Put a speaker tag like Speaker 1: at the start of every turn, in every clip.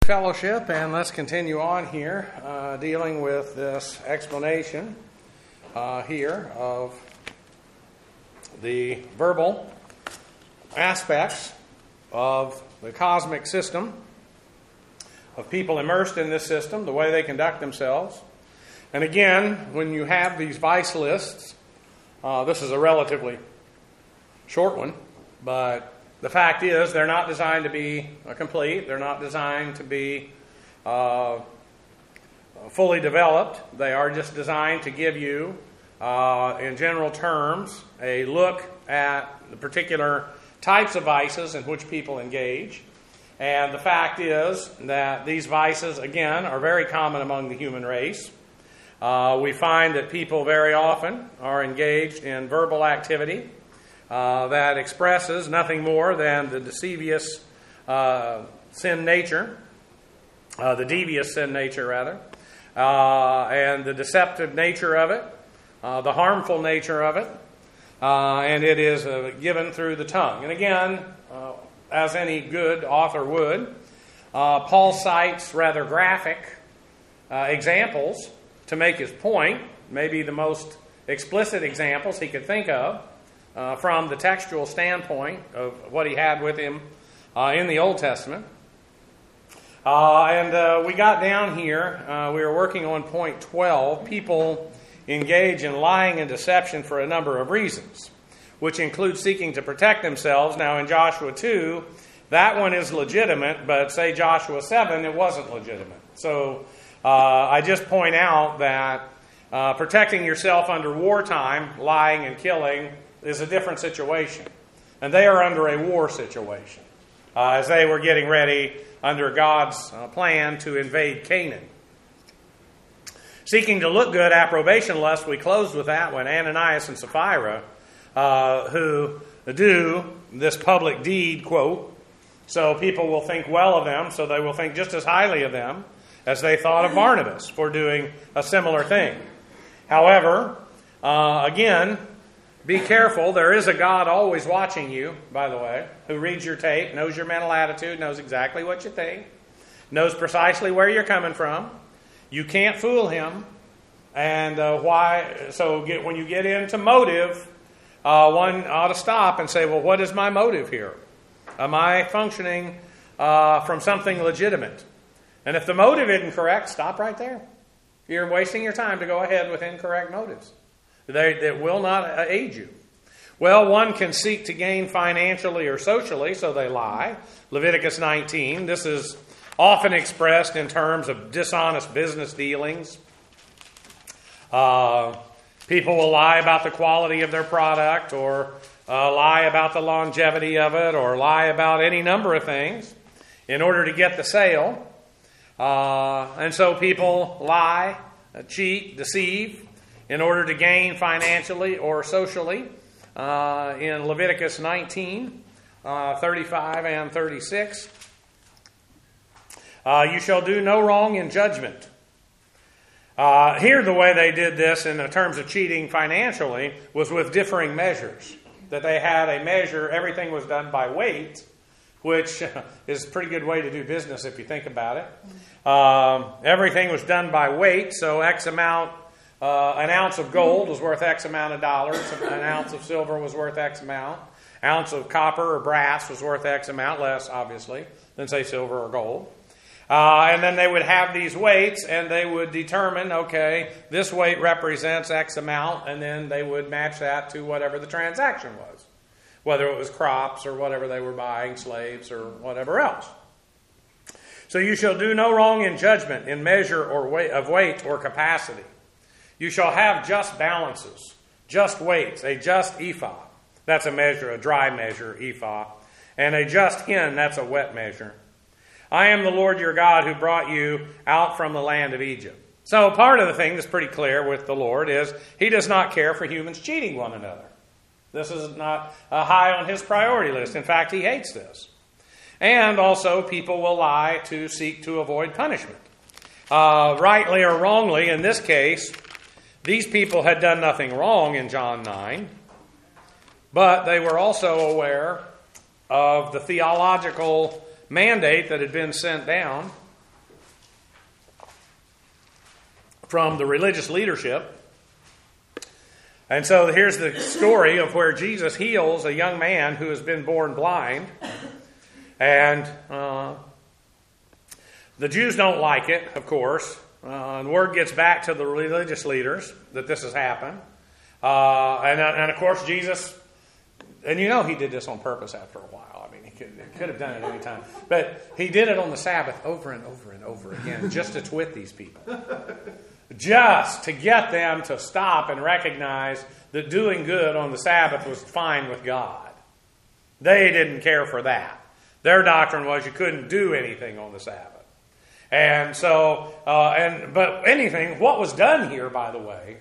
Speaker 1: Fellowship, and let's continue on here dealing with this explanation here of the verbal aspects of the cosmic system, of people immersed in this system, the way they conduct themselves. And again, when you have these vice lists, this is a relatively short one, but the fact is, they're not designed to be complete. They're not designed to be fully developed. They are just designed to give you, in general terms, a look at the particular types of vices in which people engage. And the fact is that these vices, again, are very common among the human race. We find that people very often are engaged in verbal activity that expresses nothing more than the devious sin nature, and the deceptive nature of it, the harmful nature of it, and it is given through the tongue. And again, as any good author would, Paul cites rather graphic examples to make his point, maybe the most explicit examples he could think of, from the textual standpoint of what he had with him in the Old Testament. And we got down here, we were working on point 12, people engage in lying and deception for a number of reasons, which include seeking to protect themselves. Now in Joshua 2, that one is legitimate, but say Joshua 7, it wasn't legitimate. So I just point out that protecting yourself under wartime, lying and killing, is a different situation. And they are under a war situation, as they were getting ready under God's plan to invade Canaan. Seeking to look good, approbation lust, we closed with that one. Ananias and Sapphira, who do this public deed, quote, so people will think well of them, so they will think just as highly of them as they thought of Barnabas for doing a similar thing. However, again, be careful. There is a God always watching you, by the way, who reads your tape, knows your mental attitude, knows exactly what you think, knows precisely where you're coming from. You can't fool him. And why? So when you get into motive, one ought to stop and say, well, what is my motive here? Am I functioning from something legitimate? And if the motive isn't correct, stop right there. You're wasting your time to go ahead with incorrect motives. They will not aid you. Well, one can seek to gain financially or socially, so they lie. Leviticus 19. This is often expressed in terms of dishonest business dealings. People will lie about the quality of their product, or lie about the longevity of it, or lie about any number of things in order to get the sale. And so people lie, cheat, deceive, in order to gain financially or socially. In Leviticus 19, 35 and 36, you shall do no wrong in judgment. Here the way they did this in terms of cheating financially was with differing measures. That they had a measure, everything was done by weight, which is a pretty good way to do business if you think about it. Everything was done by weight, so X amount. An ounce of gold was worth X amount of dollars. An ounce of silver was worth X amount. Ounce of copper or brass was worth X amount, less, obviously, than, say, silver or gold. And then they would have these weights, and they would determine, okay, this weight represents X amount, and then they would match that to whatever the transaction was, whether it was crops or whatever they were buying, slaves or whatever else. So you shall do no wrong in judgment, in measure or weight or capacity. You shall have just balances, just weights, a just ephah. That's a measure, a dry measure, ephah. And a just hin, that's a wet measure. I am the Lord your God who brought you out from the land of Egypt. So part of the thing that's pretty clear with the Lord is he does not care for humans cheating one another. This is not high on his priority list. In fact, he hates this. And also people will lie to seek to avoid punishment. Rightly or wrongly, in this case, these people had done nothing wrong in John 9, but they were also aware of the theological mandate that had been sent down from the religious leadership. And so here's the story of where Jesus heals a young man who has been born blind. And the Jews don't like it, of course. And word gets back to the religious leaders that this has happened. And of course, Jesus, and you know he did this on purpose after a while. I mean, he could have done it any time. But he did it on the Sabbath over and over and over again just to twit these people. Just to get them to stop and recognize that doing good on the Sabbath was fine with God. They didn't care for that. Their doctrine was you couldn't do anything on the Sabbath. And so, but anything, what was done here, by the way,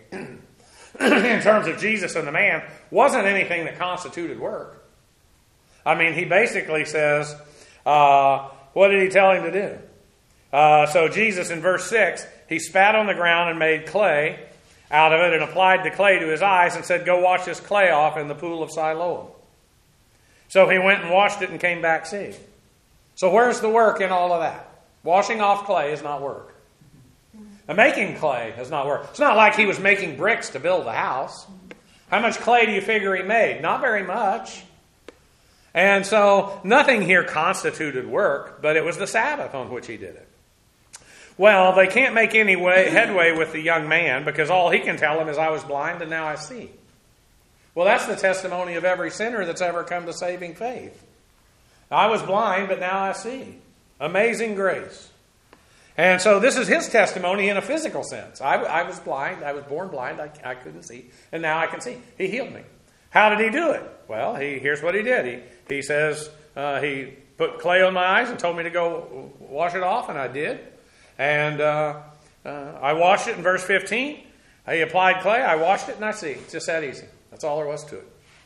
Speaker 1: in terms of Jesus and the man, wasn't anything that constituted work. I mean, he basically says, what did he tell him to do? So Jesus, in verse 6, he spat on the ground and made clay out of it and applied the clay to his eyes and said, go wash this clay off in the pool of Siloam. So he went and washed it and came back seeing. So where's the work in all of that? Washing off clay is not work. And making clay is not work. It's not like he was making bricks to build a house. How much clay do you figure he made? Not very much. And so nothing here constituted work, but it was the Sabbath on which he did it. Well, they can't make any headway with the young man because all he can tell them is, I was blind and now I see. Well, that's the testimony of every sinner that's ever come to saving faith. I was blind, but now I see. Amazing grace. And so this is his testimony in a physical sense. I was blind. I was born blind. I couldn't see. And now I can see. He healed me. How did he do it? Well, here's what he did. He says, he put clay on my eyes and told me to go wash it off, and I did. And I washed it in verse 15. He applied clay. I washed it, and I see. It's just that easy. That's all there was to it.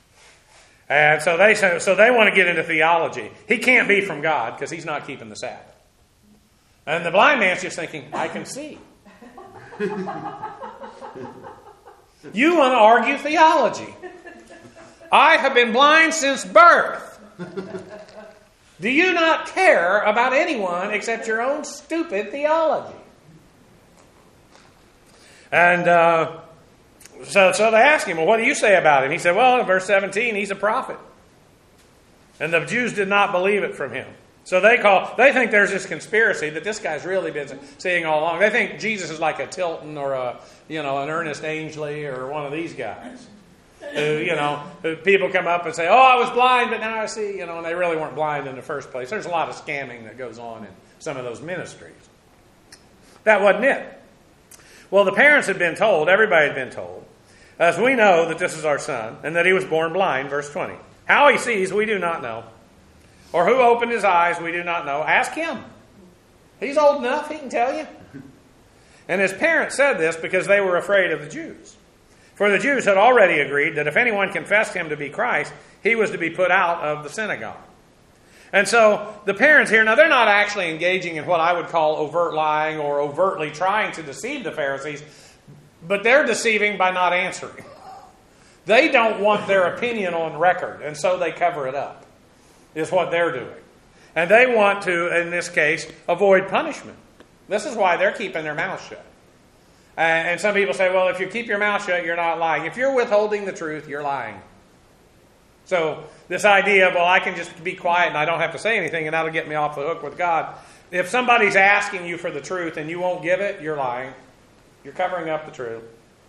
Speaker 1: And so they want to get into theology. He can't be from God because he's not keeping the Sabbath. And the blind man's just thinking, I can see. You want to argue theology. I have been blind since birth. Do you not care about anyone except your own stupid theology? And so they asked him, well, what do you say about him? He said, well, in verse 17, he's a prophet. And the Jews did not believe it from him. So they think there's this conspiracy that this guy's really been seeing all along. They think Jesus is like a Tilton or an Ernest Angley or one of these guys. Who people come up and say, oh, I was blind, but now I see, and they really weren't blind in the first place. There's a lot of scamming that goes on in some of those ministries. That wasn't it. Well, the parents had been told, everybody had been told, as we know that this is our son, and that he was born blind, verse 20. How he sees, we do not know. Or who opened his eyes, we do not know. Ask him. He's old enough, he can tell you. And his parents said this because they were afraid of the Jews. For the Jews had already agreed that if anyone confessed him to be Christ, he was to be put out of the synagogue. And so the parents here, now they're not actually engaging in what I would call overt lying or overtly trying to deceive the Pharisees, but they're deceiving by not answering. They don't want their opinion on record, and so they cover it up, is what they're doing. And they want to, in this case, avoid punishment. This is why they're keeping their mouth shut. And some people say, well, if you keep your mouth shut, you're not lying. If you're withholding the truth, you're lying. So this idea of, well, I can just be quiet and I don't have to say anything and that'll get me off the hook with God. If somebody's asking you for the truth and you won't give it, you're lying. You're covering up the truth.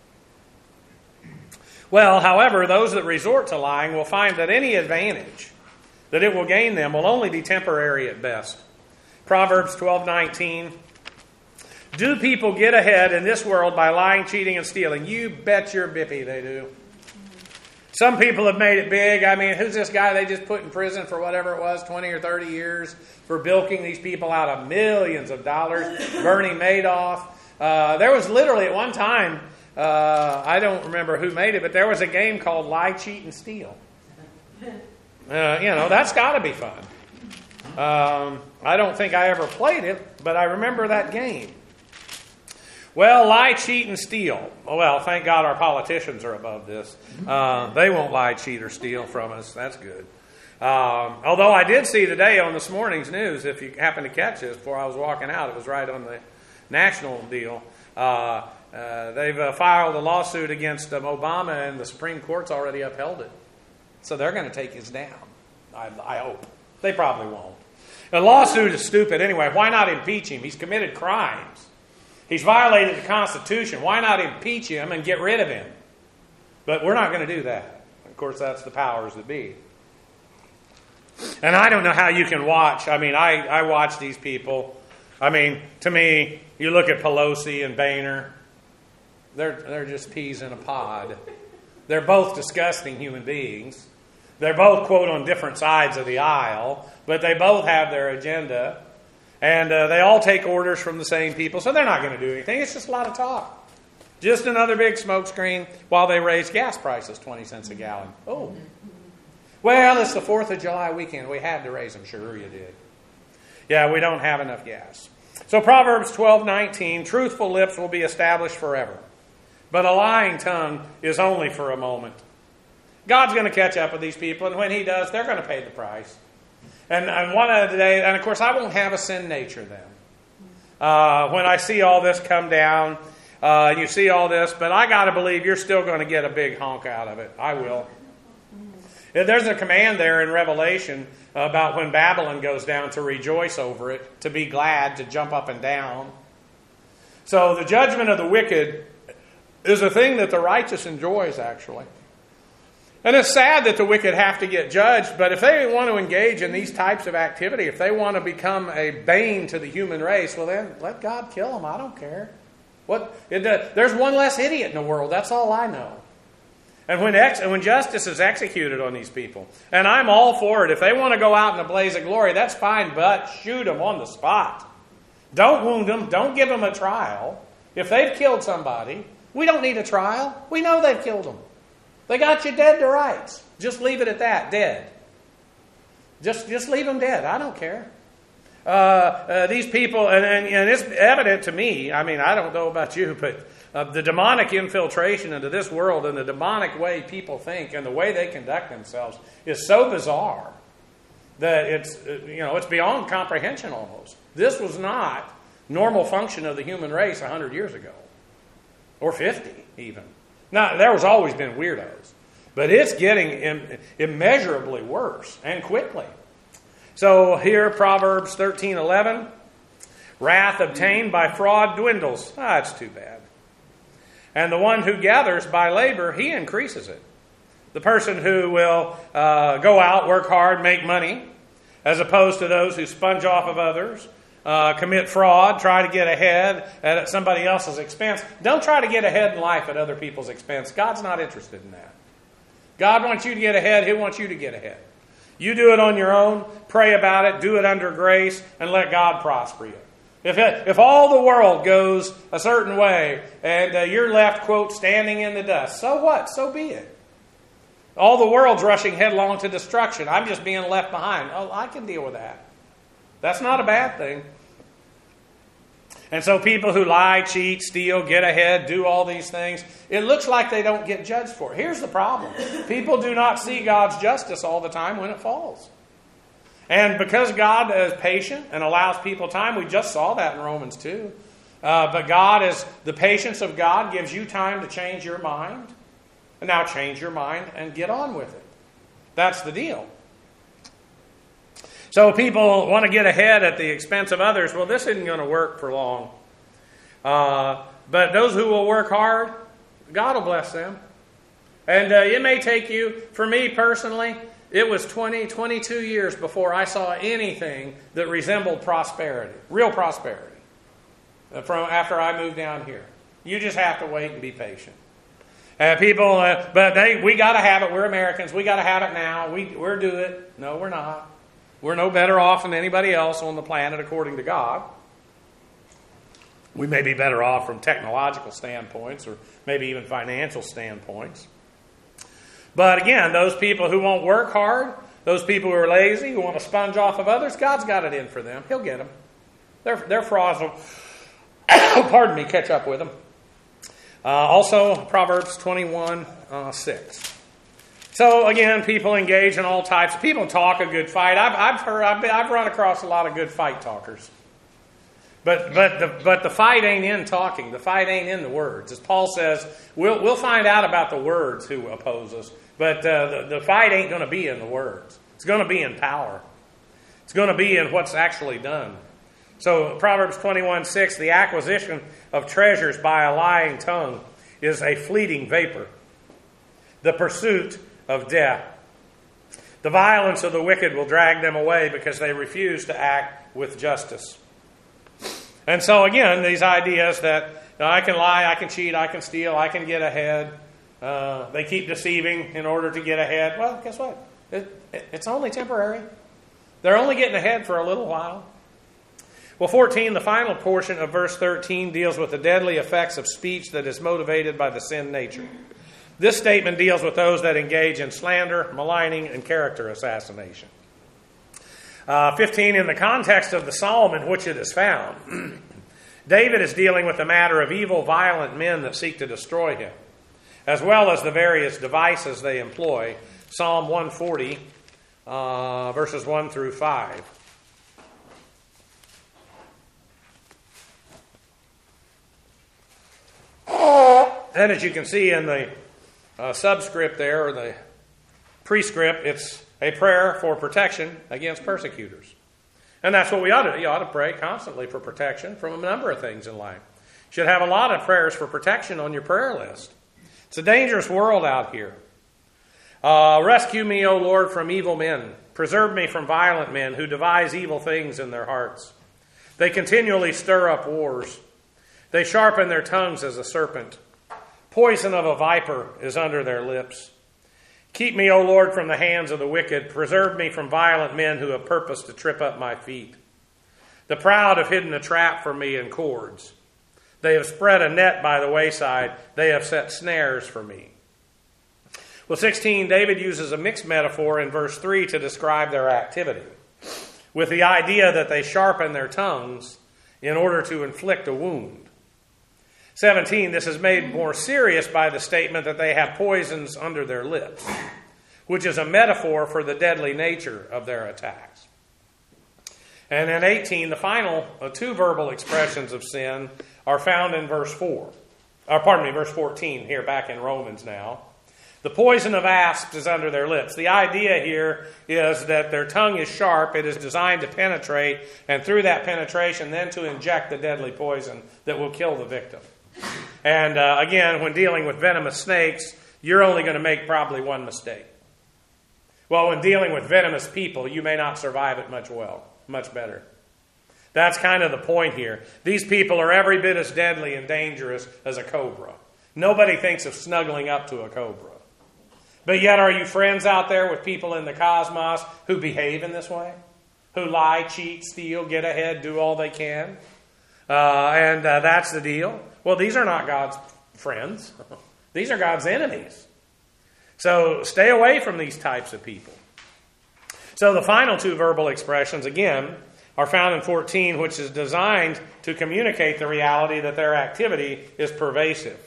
Speaker 1: Well, however, those that resort to lying will find that any advantage that it will gain them will only be temporary at best. Proverbs 12:19. Do people get ahead in this world by lying, cheating, and stealing? You bet your bippy they do. Some people have made it big. I mean, who's this guy they just put in prison for whatever it was, 20 or 30 years, for bilking these people out of millions of dollars? Bernie Madoff. There was literally at one time, I don't remember who made it, but there was a game called Lie, Cheat, and Steal. That's got to be fun. I don't think I ever played it, but I remember that game. Well, lie, cheat, and steal. Well, thank God our politicians are above this. They won't lie, cheat, or steal from us. That's good. Although I did see today on this morning's news, if you happen to catch this before I was walking out, it was right on national deal. They've filed a lawsuit against Obama, and the Supreme Court's already upheld it. So they're going to take his down. I hope. They probably won't. The lawsuit is stupid anyway. Why not impeach him? He's committed crimes. He's violated the Constitution. Why not impeach him and get rid of him? But we're not going to do that. Of course, that's the powers that be. And I don't know how you can watch. I mean, I watch these people. I mean, to me, you look at Pelosi and Boehner. They're just peas in a pod. They're both disgusting human beings. They're both, quote, on different sides of the aisle, but they both have their agenda. And they all take orders from the same people, so they're not going to do anything. It's just a lot of talk. Just another big smokescreen while they raise gas prices 20 cents a gallon. Oh. Well, it's the 4th of July weekend. We had to raise them. Sure you did. Yeah, we don't have enough gas. So Proverbs 12:19, truthful lips will be established forever, but a lying tongue is only for a moment. God's going to catch up with these people, and when He does, they're going to pay the price. And one of the days, and of course, I won't have a sin nature then. When I see all this come down, you see all this, but I got to believe you're still going to get a big honk out of it. I will. There's a command there in Revelation about when Babylon goes down to rejoice over it, to be glad, to jump up and down. So the judgment of the wicked is a thing that the righteous enjoys, actually. And it's sad that the wicked have to get judged, but if they want to engage in these types of activity, if they want to become a bane to the human race, well then, let God kill them. I don't care. There's one less idiot in the world. That's all I know. And when justice is executed on these people, and I'm all for it. If they want to go out in a blaze of glory, that's fine, but shoot them on the spot. Don't wound them. Don't give them a trial. If they've killed somebody, we don't need a trial. We know they've killed them. They got you dead to rights. Just leave it at that, dead. Just leave them dead. I don't care. These people, and it's evident to me, I mean, I don't know about you, but the demonic infiltration into this world and the demonic way people think and the way they conduct themselves is so bizarre that it's beyond comprehension almost. This was not normal function of the human race 100 years ago, or 50 even. Now, there was always been weirdos, but it's getting immeasurably worse and quickly. So here, Proverbs 13:11, wrath obtained by fraud dwindles. It's too bad. And the one who gathers by labor, he increases it. The person who will go out, work hard, make money, as opposed to those who sponge off of others, commit fraud, try to get ahead at somebody else's expense. Don't try to get ahead in life at other people's expense. God's not interested in that. God wants you to get ahead. He wants you to get ahead. You do it on your own, pray about it, do it under grace, and let God prosper you. If all the world goes a certain way and you're left, quote, standing in the dust, so what? So be it. All the world's rushing headlong to destruction. I'm just being left behind. Oh, I can deal with that. That's not a bad thing. And so people who lie, cheat, steal, get ahead, do all these things, it looks like they don't get judged for it. Here's the problem. People do not see God's justice all the time when it falls. And because God is patient and allows people time, we just saw that in Romans 2. But the patience of God gives you time to change your mind. And now change your mind and get on with it. That's the deal. So people want to get ahead at the expense of others. Well, this isn't going to work for long. But those who will work hard, God will bless them. And it may take you, for me personally, it was 22 years before I saw anything that resembled prosperity, real prosperity, after I moved down here. You just have to wait and be patient. We got to have it. We're Americans. We got to have it now. We're do it. No, we're not. We're no better off than anybody else on the planet according to God. We may be better off from technological standpoints or maybe even financial standpoints. But again, those people who won't work hard, those people who are lazy, who want to sponge off of others, God's got it in for them. He'll get them. Their frauds will, catch up with them. Also, Proverbs 21:6. So again, people engage in all types. People talk a good fight. I've run across a lot of good fight talkers. But the fight ain't in talking. The fight ain't in the words. As Paul says, we'll find out about the words who oppose us. But the fight ain't going to be in the words. It's going to be in power. It's going to be in what's actually done. So Proverbs 21:6, the acquisition of treasures by a lying tongue is a fleeting vapor, the pursuit of death. The violence of the wicked will drag them away because they refuse to act with justice. And so again, these ideas that I can lie, I can cheat, I can steal, I can get ahead. They keep deceiving in order to get ahead. Well, guess what? It's only temporary. They're only getting ahead for a little while. Well, 14, the final portion of verse 13, deals with the deadly effects of speech that is motivated by the sin nature. This statement deals with those that engage in slander, maligning, and character assassination. 15, in the context of the psalm in which it is found, David is dealing with the matter of evil, violent men that seek to destroy him, as well as the various devices they employ. Psalm 140, verses 1 through 5. And as you can see in the subscript there, or the prescript, it's a prayer for protection against persecutors. And that's what we ought to do. You ought to pray constantly for protection from a number of things in life. You should have a lot of prayers for protection on your prayer list. It's a dangerous world out here. Rescue me, O Lord, from evil men. Preserve me from violent men who devise evil things in their hearts. They continually stir up wars. They sharpen their tongues as a serpent. Poison of a viper is under their lips. Keep me, O Lord, from the hands of the wicked. Preserve me from violent men who have purposed to trip up my feet. The proud have hidden a trap for me in cords. They have spread a net by the wayside. They have set snares for me. Well, 16, David uses a mixed metaphor in verse 3 to describe their activity, with the idea that they sharpen their tongues in order to inflict a wound. 17, this is made more serious by the statement that they have poisons under their lips, which is a metaphor for the deadly nature of their attacks. And in 18, the final two verbal expressions of sin are found in verse 14 here back in Romans now. The poison of asps is under their lips. The idea here is that their tongue is sharp. It is designed to penetrate, and through that penetration then to inject the deadly poison that will kill the victim. And again, when dealing with venomous snakes, you're only going to make probably one mistake. Well, when dealing with venomous people, you may not survive it much better. That's kind of the point here. These people are every bit as deadly and dangerous as a cobra. Nobody thinks of snuggling up to a cobra. But yet, are you friends out there with people in the cosmos who behave in this way? Who lie, cheat, steal, get ahead, do all they can? And that's the deal. Well, these are not God's friends. These are God's enemies. So stay away from these types of people. So the final two verbal expressions, again, are found in 14, which is designed to communicate the reality that their activity is pervasive.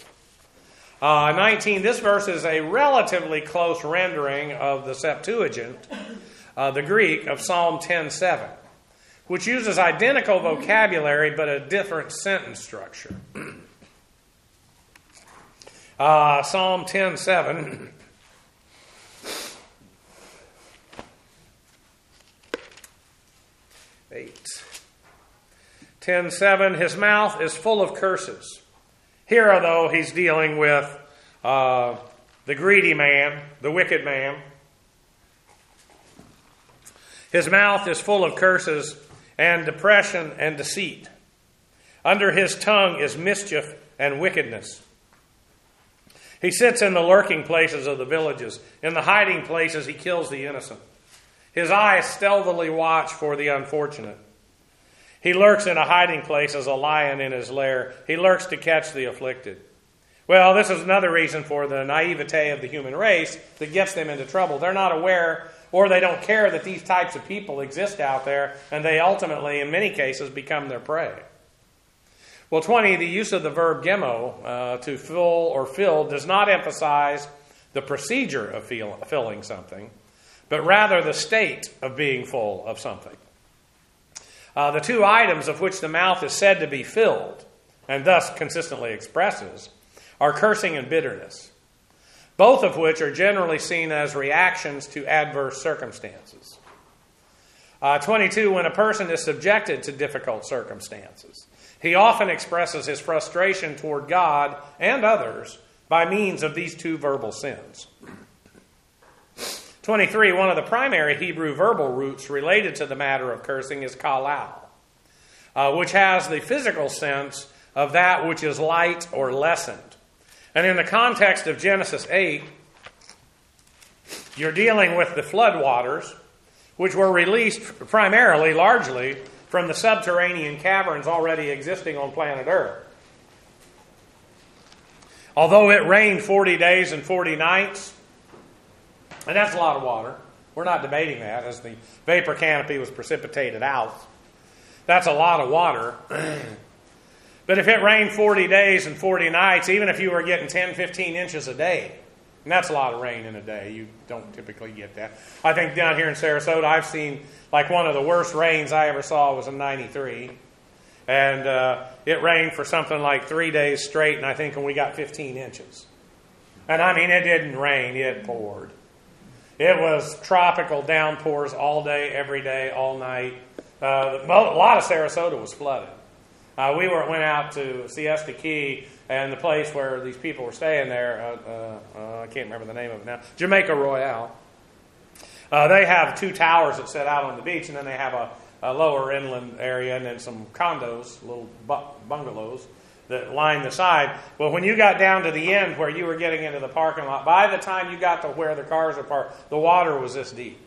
Speaker 1: 19, this verse is a relatively close rendering of the Septuagint, the Greek, of Psalm 10:7. Which uses identical vocabulary but a different sentence structure. Psalm 10:7. Eight. 10:7. His mouth is full of curses. Here, though, he's dealing with the greedy man, the wicked man. His mouth is full of curses and depression and deceit. Under his tongue is mischief and wickedness. He sits in the lurking places of the villages. In the hiding places he kills the innocent. His eyes stealthily watch for the unfortunate. He lurks in a hiding place as a lion in his lair. He lurks to catch the afflicted. Well, this is another reason for the naivete of the human race that gets them into trouble. They're not aware, or they don't care that these types of people exist out there, and they ultimately, in many cases, become their prey. Well, 20, the use of the verb gemo, to fill or fill, does not emphasize the procedure of filling something, but rather the state of being full of something. The two items of which the mouth is said to be filled, and thus consistently expresses, are cursing and bitterness, both of which are generally seen as reactions to adverse circumstances. 22, when a person is subjected to difficult circumstances, he often expresses his frustration toward God and others by means of these two verbal sins. 23, one of the primary Hebrew verbal roots related to the matter of cursing is kalal, which has the physical sense of that which is light or lessened. And in the context of Genesis 8, you're dealing with the flood waters, which were released primarily, largely, from the subterranean caverns already existing on planet Earth. Although it rained 40 days and 40 nights, and that's a lot of water. We're not debating that as the vapor canopy was precipitated out. That's a lot of water. But if it rained 40 days and 40 nights, even if you were getting 10, 15 inches a day, and that's a lot of rain in a day, you don't typically get that. I think down here in Sarasota, I've seen like one of the worst rains I ever saw was in '93. And it rained for something like 3 days straight, and I think we got 15 inches. And I mean, it didn't rain, it poured. It was tropical downpours all day, every day, all night. A lot of Sarasota was flooded. We went out to Siesta Key, and the place where these people were staying there, I can't remember the name of it now, Jamaica Royale. They have two towers that sit out on the beach, and then they have a lower inland area, and then some condos, little bungalows that line the side. Well, when you got down to the end where you were getting into the parking lot, by the time you got to where the cars are parked, the water was this deep.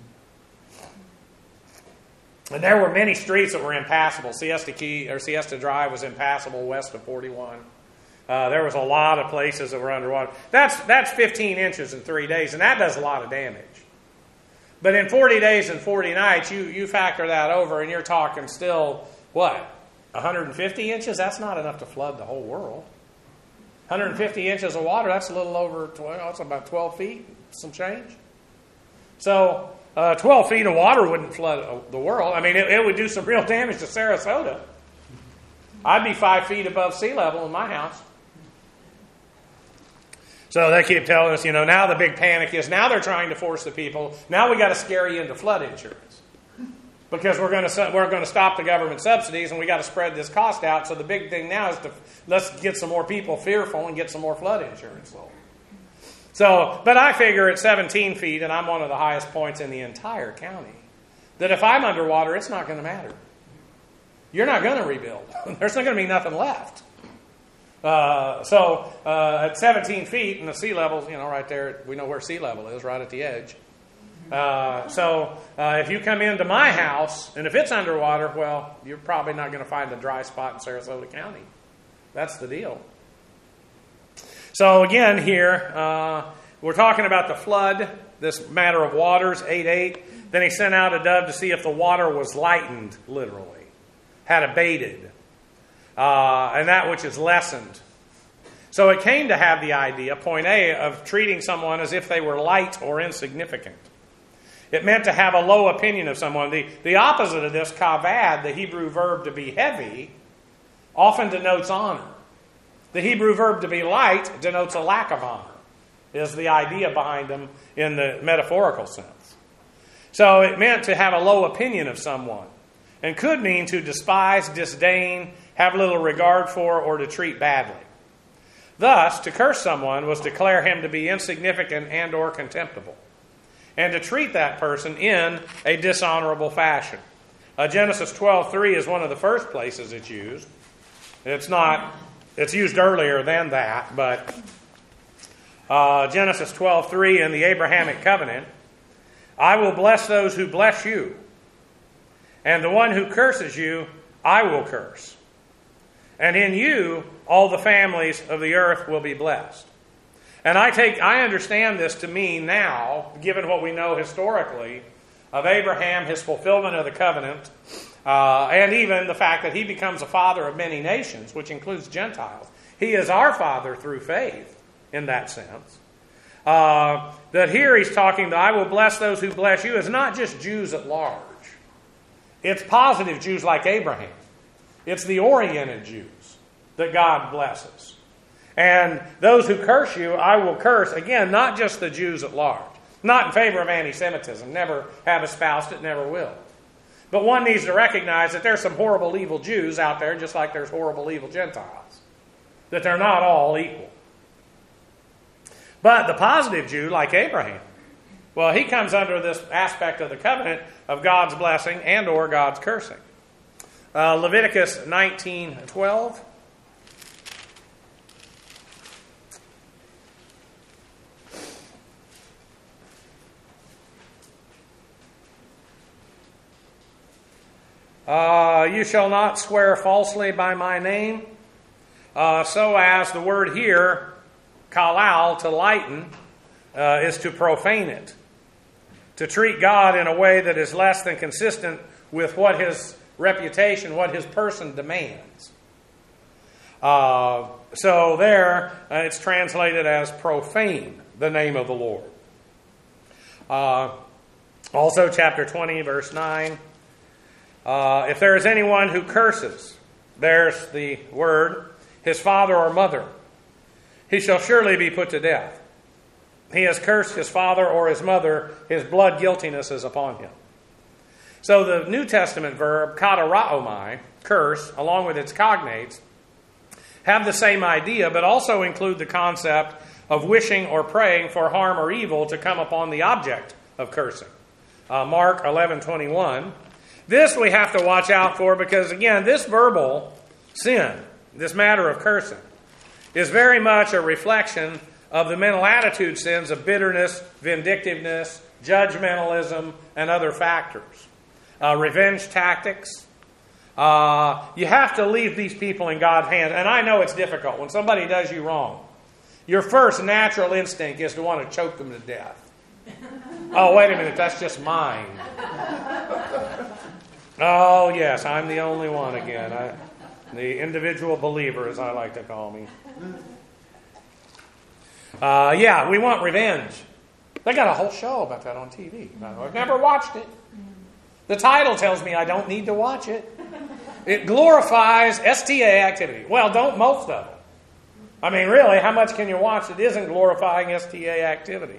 Speaker 1: And there were many streets that were impassable. Siesta Drive was impassable west of 41. There was a lot of places that were underwater. That's 15 inches in 3 days, and that does a lot of damage. But in 40 days and 40 nights, you factor that over, and you're talking still, what, 150 inches? That's not enough to flood the whole world. 150 inches of water, that's a little over, that's about 12 feet, some change. So 12 feet of water wouldn't flood the world. I mean, it would do some real damage to Sarasota. I'd be 5 feet above sea level in my house. So they keep telling us, now the big panic is, now they're trying to force the people, now we got to scare you into flood insurance. Because we're going to stop the government subsidies, and we got to spread this cost out. So the big thing now is let's get some more people fearful and get some more flood insurance. So, but I figure at 17 feet, and I'm one of the highest points in the entire county, that if I'm underwater, it's not going to matter. You're not going to rebuild. There's not going to be nothing left. So at 17 feet, and the sea level's, right there, we know where sea level is, right at the edge. So if you come into my house, and if it's underwater, well, you're probably not going to find a dry spot in Sarasota County. That's the deal. So again here, we're talking about the flood, this matter of waters, 8:8. Then he sent out a dove to see if the water was lightened, literally, had abated, and that which is lessened. So it came to have the idea, point A, of treating someone as if they were light or insignificant. It meant to have a low opinion of someone. The opposite of this, kavad, the Hebrew verb to be heavy, often denotes honor. The Hebrew verb to be light denotes a lack of honor, is the idea behind them in the metaphorical sense. So it meant to have a low opinion of someone, and could mean to despise, disdain, have little regard for, or to treat badly. Thus, to curse someone was to declare him to be insignificant and or contemptible, and to treat that person in a dishonorable fashion. Genesis 12:3 is one of the first places it's used. It's used earlier than that, but Genesis 12:3 in the Abrahamic covenant, I will bless those who bless you, and the one who curses you, I will curse. And in you, all the families of the earth will be blessed. And I understand this to mean now, given what we know historically of Abraham, his fulfillment of the covenant, and even the fact that he becomes a father of many nations, which includes Gentiles. He is our father through faith, in that sense. That here he's talking that I will bless those who bless you is not just Jews at large. It's positive Jews like Abraham. It's the oriented Jews that God blesses. And those who curse you, I will curse. Again, not just the Jews at large. Not in favor of anti-Semitism. Never have espoused it, never will. But one needs to recognize that there's some horrible, evil Jews out there, just like there's horrible, evil Gentiles. That they're not all equal. But the positive Jew, like Abraham, well, he comes under this aspect of the covenant of God's blessing and or God's cursing. Leviticus 19:12. You shall not swear falsely by my name, so as the word here, kalal, to lighten, is to profane it. To treat God in a way that is less than consistent with what his reputation, what his person demands. So there, it's translated as profane, the name of the Lord. Also, chapter 20, verse 9. If there is anyone who curses, there's the word, his father or mother, he shall surely be put to death. He has cursed his father or his mother, his blood guiltiness is upon him. So the New Testament verb, kataraomai, curse, along with its cognates, have the same idea, but also include the concept of wishing or praying for harm or evil to come upon the object of cursing. Mark 11:21. This we have to watch out for because, again, this verbal sin, this matter of cursing, is very much a reflection of the mental attitude sins of bitterness, vindictiveness, judgmentalism, and other factors. Revenge tactics. You have to leave these people in God's hands. And I know it's difficult. When somebody does you wrong, your first natural instinct is to want to choke them to death. Oh, wait a minute, that's just mine. Oh, yes, I'm the only one again. The individual believer, as I like to call me. Yeah, we want revenge. They got a whole show about that on TV. I've never watched it. The title tells me I don't need to watch it. It glorifies STA activity. Well, don't most of it. I mean, really, how much can you watch that isn't glorifying STA activity?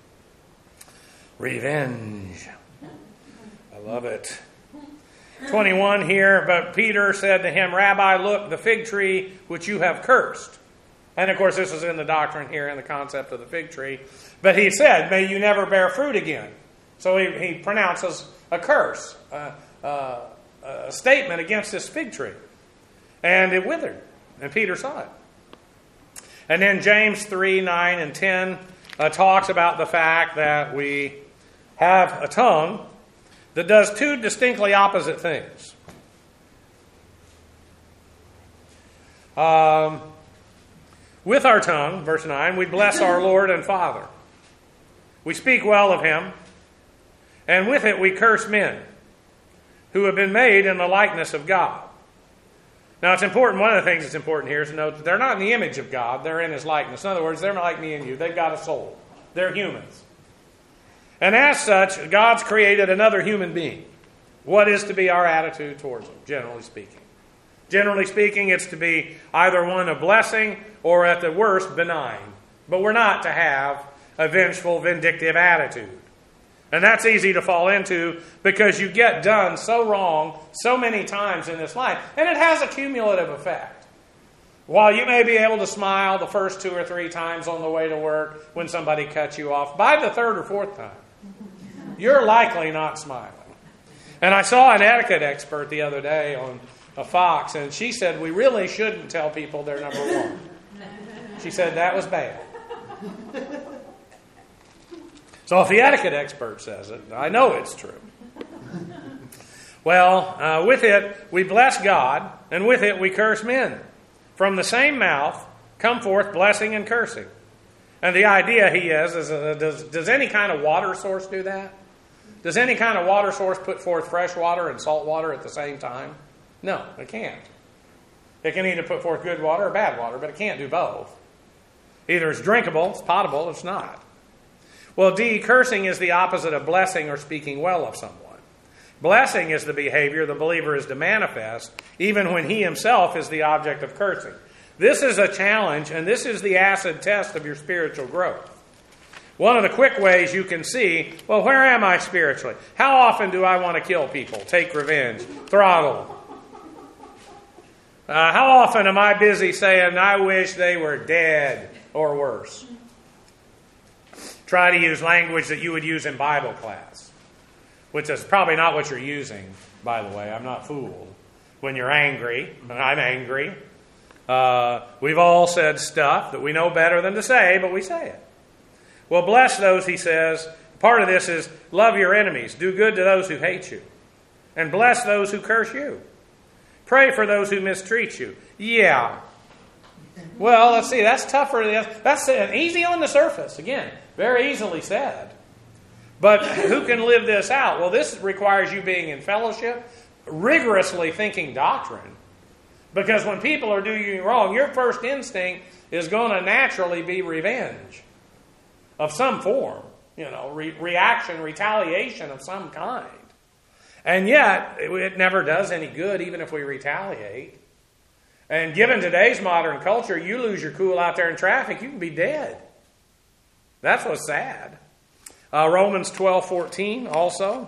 Speaker 1: Revenge. I love it. 21 here, but Peter said to him, Rabbi, look, the fig tree which you have cursed. And of course, this is in the doctrine here, in the concept of the fig tree. But he said, may you never bear fruit again. So he pronounces a curse, a statement against this fig tree. And it withered. And Peter saw it. And then James 3, 9, and 10 talks about the fact that we have a tongue that does two distinctly opposite things. With our tongue, verse 9, we bless our Lord and Father. We speak well of him, and with it we curse men who have been made in the likeness of God. Now it's important, one of the things that's important here is to note that they're not in the image of God, they're in his likeness. In other words, they're not like me and you. They've got a soul. They're humans. And as such, God's created another human being. What is to be our attitude towards him, generally speaking? Generally speaking, it's to be either one of blessing or at the worst, benign. But we're not to have a vengeful, vindictive attitude. And that's easy to fall into because you get done so wrong so many times in this life. And it has a cumulative effect. While you may be able to smile the first 2 or 3 times on the way to work when somebody cuts you off, by the 3rd or 4th time, you're likely not smiling. And I saw an etiquette expert the other day on a Fox, and she said we really shouldn't tell people they're number one. She said that was bad. So if the etiquette expert says it, I know it's true. Well, with it we bless God, and with it we curse men. From the same mouth come forth blessing and cursing. And the idea is does any kind of water source do that? Does any kind of water source put forth fresh water and salt water at the same time? No, it can't. It can either put forth good water or bad water, but it can't do both. Either it's drinkable, it's potable, it's not. Well, cursing is the opposite of blessing or speaking well of someone. Blessing is the behavior the believer is to manifest, even when he himself is the object of cursing. This is a challenge, and this is the acid test of your spiritual growth. One of the quick ways you can see, well, where am I spiritually? How often do I want to kill people, take revenge, throttle them? How often am I busy saying, I wish they were dead, or worse? Try to use language that you would use in Bible class, which is probably not what you're using, by the way. I'm not fooled. When you're angry, and I'm angry, we've all said stuff that we know better than to say, but we say it. Well, bless those, he says. Part of this is love your enemies. Do good to those who hate you. And bless those who curse you. Pray for those who mistreat you. Yeah. Well, let's see. That's tougher. That's easy on the surface. Again, very easily said. But who can live this out? Well, this requires you being in fellowship, rigorously thinking doctrine. Because when people are doing you wrong, your first instinct is going to naturally be revenge of some form. Reaction, retaliation of some kind. And yet, it never does any good, even if we retaliate. And given today's modern culture, you lose your cool out there in traffic, you can be dead. That's what's sad. Romans 12:14 also.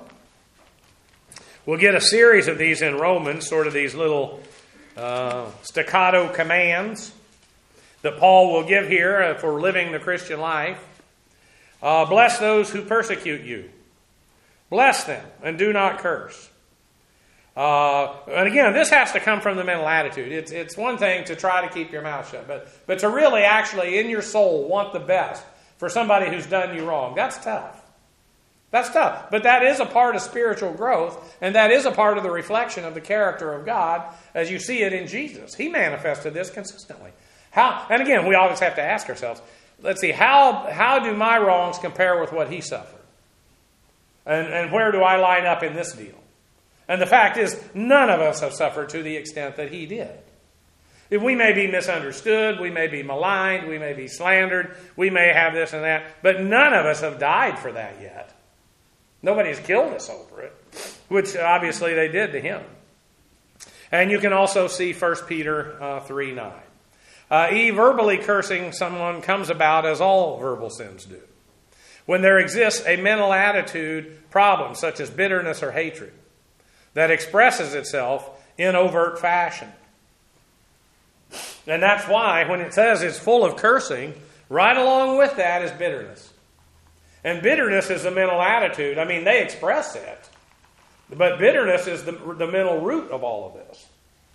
Speaker 1: We'll get a series of these in Romans, sort of these little staccato commands that Paul will give here for living the Christian life. Bless those who persecute you. Bless them and do not curse. And again, this has to come from the mental attitude. It's one thing to try to keep your mouth shut, but to really actually in your soul want the best for somebody who's done you wrong. That's tough. That's tough. But that is a part of spiritual growth, and that is a part of the reflection of the character of God as you see it in Jesus. He manifested this consistently. How? And again, we always have to ask ourselves, let's see, how do my wrongs compare with what he suffered? And where do I line up in this deal? And the fact is, none of us have suffered to the extent that he did. We may be misunderstood, we may be maligned, we may be slandered, we may have this and that, but none of us have died for that yet. Nobody's killed us over it, which obviously they did to him. And you can also see 1 Peter 3:9. Verbally cursing someone comes about as all verbal sins do. When there exists a mental attitude problem, such as bitterness or hatred, that expresses itself in overt fashion. And that's why when it says it's full of cursing, right along with that is bitterness. And bitterness is the mental attitude. I mean, they express it. But bitterness is the mental root of all of this.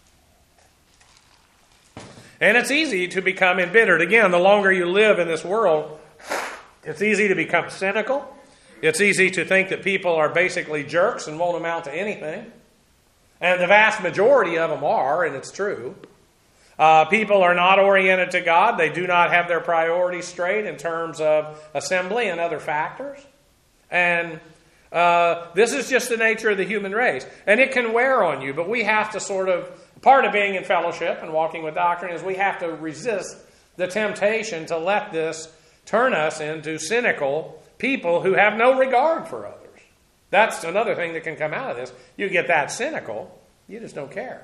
Speaker 1: And it's easy to become embittered. Again, the longer you live in this world, it's easy to become cynical. It's easy to think that people are basically jerks and won't amount to anything. And the vast majority of them are, and it's true. People are not oriented to God. They do not have their priorities straight in terms of assembly and other factors. And this is just the nature of the human race. And it can wear on you, but we have to part of being in fellowship and walking with doctrine is we have to resist the temptation to let this turn us into cynical people who have no regard for others. That's another thing that can come out of this. You get that cynical, you just don't care.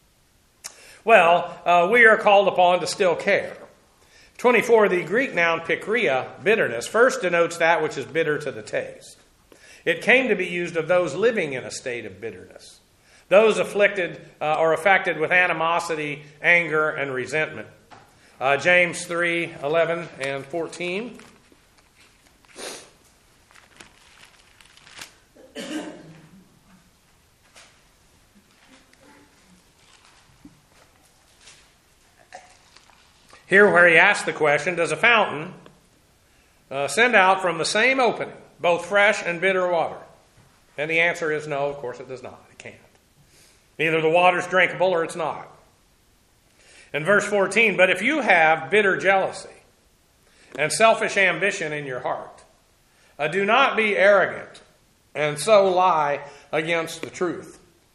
Speaker 1: Well, we are called upon to still care. 24, the Greek noun pikria, bitterness, first denotes that which is bitter to the taste. It came to be used of those living in a state of bitterness, those afflicted or affected with animosity, anger, and resentment. James 3:11 and 14. Here where he asks the question, does a fountain send out from the same opening both fresh and bitter water? And the answer is no, of course it does not. It can't. Either the water is drinkable or it's not. In verse 14, but if you have bitter jealousy and selfish ambition in your heart, do not be arrogant and so lie against the truth.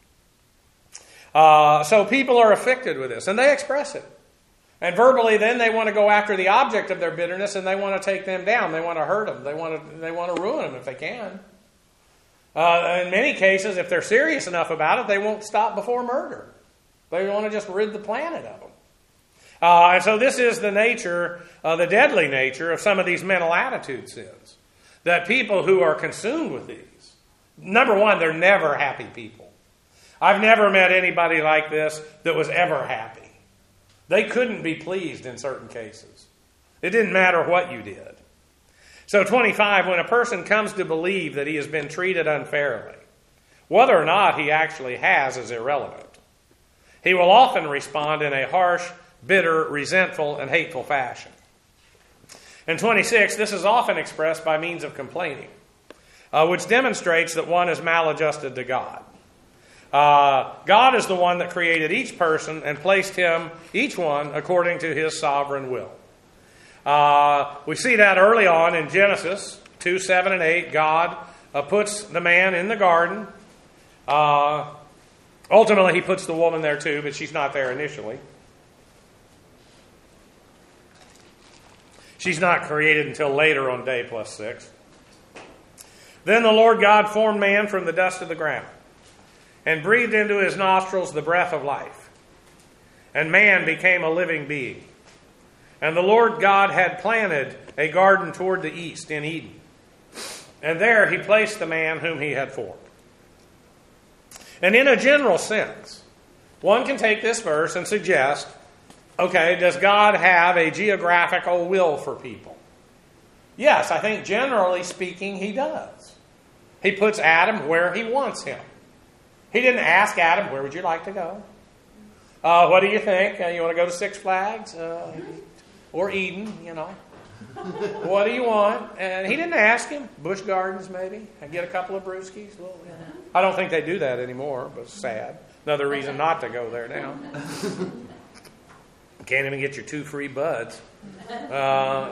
Speaker 1: So people are afflicted with this, and they express it. And verbally, then they want to go after the object of their bitterness, and they want to take them down. They want to hurt them. They want to ruin them if they can. In many cases, if they're serious enough about it, they won't stop before murder. They want to just rid the planet of them. And so this is the nature, the deadly nature of some of these mental attitude sins. That people who are consumed with these, number one, they're never happy people. I've never met anybody like this that was ever happy. They couldn't be pleased in certain cases. It didn't matter what you did. So 25, when a person comes to believe that he has been treated unfairly, whether or not he actually has is irrelevant. He will often respond in a harsh, bitter, resentful, and hateful fashion. In 26, this is often expressed by means of complaining, which demonstrates that one is maladjusted to God. God is the one that created each person and placed each one, according to his sovereign will. We see that early on in Genesis 2, 7, and 8. God puts the man in the garden. Ultimately, he puts the woman there too, but she's not there initially. She's not created until later on day plus 6. Then the Lord God formed man from the dust of the ground and breathed into his nostrils the breath of life. And man became a living being. And the Lord God had planted a garden toward the east in Eden. And there he placed the man whom he had formed. And in a general sense, one can take this verse and suggest, okay, does God have a geographical will for people? Yes, I think generally speaking, he does. He puts Adam where he wants him. He didn't ask Adam, where would you like to go? What do you think? You want to go to Six Flags? Or Eden, you know. What do you want? And he didn't ask him. Busch Gardens, maybe. And get a couple of brewskis. I don't think they do that anymore, but it's sad. Another reason not to go there now. Can't even get your 2 free buds. But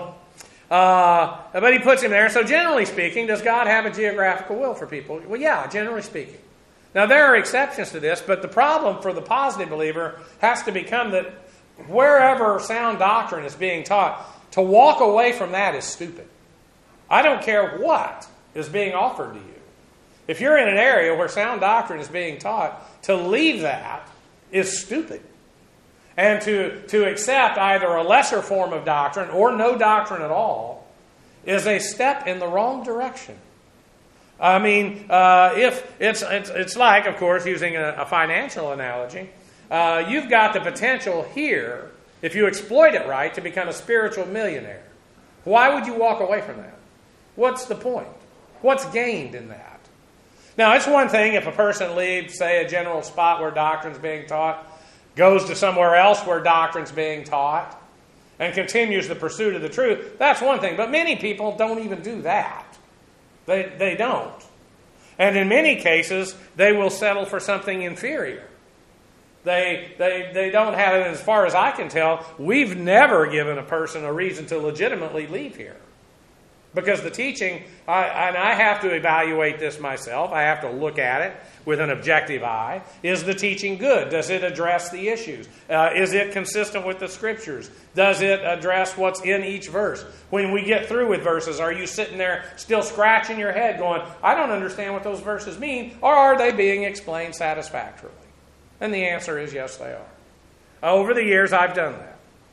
Speaker 1: he puts him there. So generally speaking, does God have a geographical will for people? Well, yeah, generally speaking. Now, there are exceptions to this, but the problem for the positive believer has to become that wherever sound doctrine is being taught, to walk away from that is stupid. I don't care what is being offered to you. If you're in an area where sound doctrine is being taught, to leave that is stupid. And to accept either a lesser form of doctrine or no doctrine at all is a step in the wrong direction. I mean, if it's like, of course, using a financial analogy, you've got the potential here, if you exploit it right, to become a spiritual millionaire. Why would you walk away from that? What's the point? What's gained in that? Now, it's one thing if a person leaves, say, a general spot where doctrine's being taught, goes to somewhere else where doctrine's being taught, and continues the pursuit of the truth. That's one thing. But many people don't even do that. They don't. And in many cases, they will settle for something inferior. They don't have it, as far as I can tell, we've never given a person a reason to legitimately leave here. Because the teaching, and I have to evaluate this myself, I have to look at it with an objective eye. Is the teaching good? Does it address the issues? Is it consistent with the Scriptures? Does it address what's in each verse? When we get through with verses, are you sitting there still scratching your head going, I don't understand what those verses mean, or are they being explained satisfactorily? And the answer is yes, they are. Over the years, I've done that.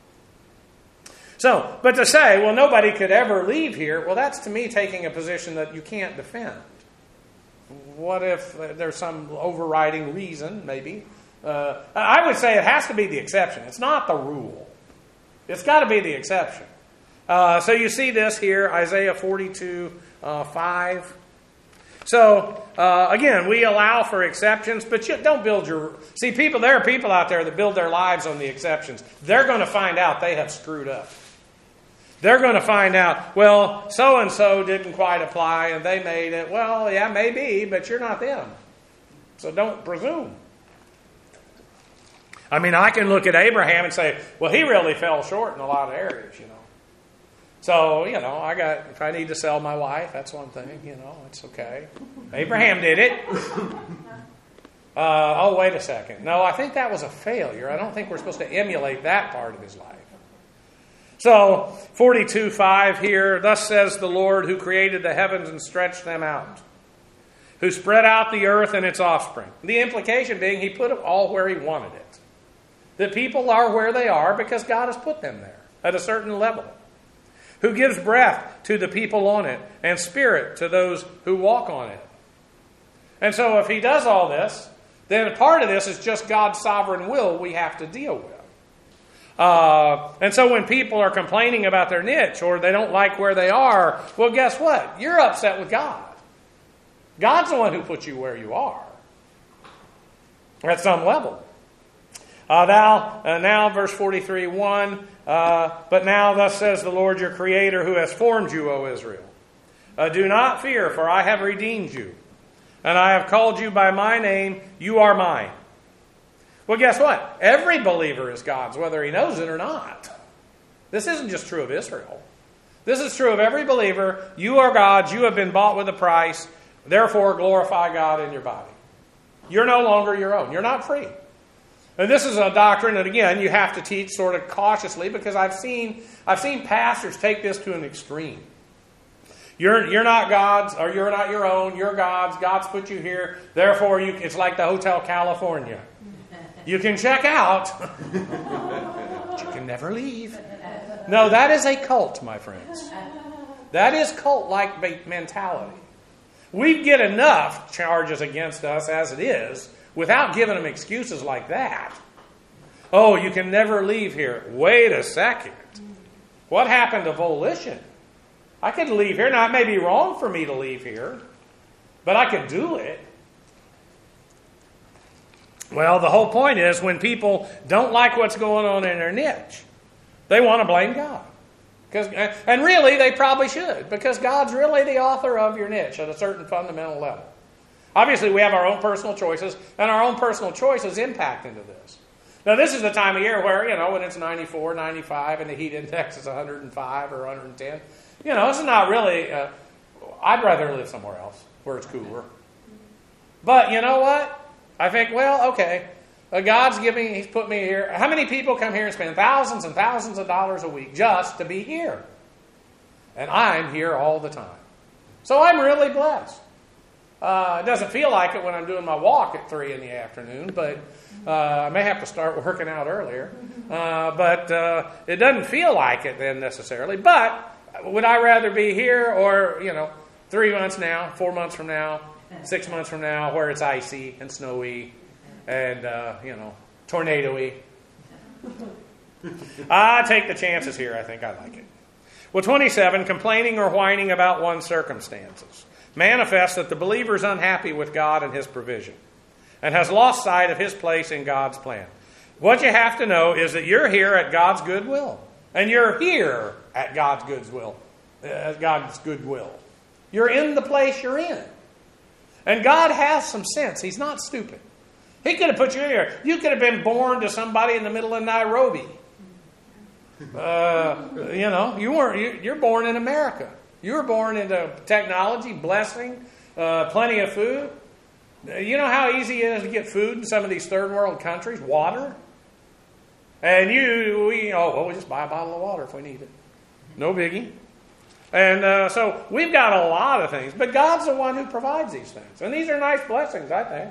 Speaker 1: So, but to say, well, nobody could ever leave here, well, that's to me taking a position that you can't defend. What if there's some overriding reason, maybe? I would say it has to be the exception. It's not the rule. It's got to be the exception. So you see this here, Isaiah 42, 5. So, again, we allow for exceptions, but you don't build your... See, there are people out there that build their lives on the exceptions. They're going to find out they have screwed up. They're going to find out, well, so-and-so didn't quite apply and they made it. Well, yeah, maybe, but you're not them. So don't presume. I mean, I can look at Abraham and say, well, he really fell short in a lot of areas, you know. So, if I need to sell my wife, that's one thing, it's okay. Abraham did it. Wait a second. No, I think that was a failure. I don't think we're supposed to emulate that part of his life. So, 42:5 here, thus says the Lord who created the heavens and stretched them out, who spread out the earth and its offspring. The implication being he put it all where he wanted it. That people are where they are because God has put them there at a certain level. Who gives breath to the people on it and spirit to those who walk on it. And so if he does all this, then part of this is just God's sovereign will we have to deal with. And so when people are complaining about their niche or they don't like where they are, well, guess what? You're upset with God. God's the one who put you where you are. At some level. Now, verse 43:1, but now thus says the Lord your Creator who has formed you, O Israel. Do not fear, for I have redeemed you, and I have called you by my name. You are mine. Well, guess what? Every believer is God's, whether he knows it or not. This isn't just true of Israel. This is true of every believer. You are God's. You have been bought with a price. Therefore, glorify God in your body. You're no longer your own. You're not free. And this is a doctrine that, again, you have to teach sort of cautiously because I've seen pastors take this to an extreme. You're not God's, or you're not your own. You're God's. God's put you here. Therefore, it's like the Hotel California. You can check out, but you can never leave. No, that is a cult, my friends. That is cult-like mentality. We get enough charges against us as it is without giving them excuses like that. Oh, you can never leave here. Wait a second. What happened to volition? I could leave here. Now, it may be wrong for me to leave here, but I could do it. Well, the whole point is when people don't like what's going on in their niche, they want to blame God. And really, they probably should, because God's really the author of your niche at a certain fundamental level. Obviously, we have our own personal choices, and our own personal choices impact into this. Now, this is the time of year where, when it's 94, 95, and the heat index is 105 or 110, this is not really, I'd rather live somewhere else where it's cooler. But you know what? I think, well, okay, He's put me here. How many people come here and spend thousands and thousands of dollars a week just to be here? And I'm here all the time. So I'm really blessed. It doesn't feel like it when I'm doing my walk at 3 in the afternoon, but I may have to start working out earlier. But it doesn't feel like it then necessarily. But would I rather be here or, 3 months now, 4 months from now, 6 months from now, where it's icy and snowy and, tornado-y? I take the chances here. I think I like it. Well, 27, complaining or whining about one's circumstances manifests that the believer is unhappy with God and His provision and has lost sight of his place in God's plan. What you have to know is that you're here at God's goodwill. And you're here at God's goodwill. You're in the place you're in. And God has some sense. He's not stupid. He could have put you here. You could have been born to somebody in the middle of Nairobi. You're born in America. You were born into technology, blessing, plenty of food. You know how easy it is to get food in some of these third world countries? Water. And we just buy a bottle of water if we need it. No biggie. And so we've got a lot of things. But God's the one who provides these things. And these are nice blessings, I think.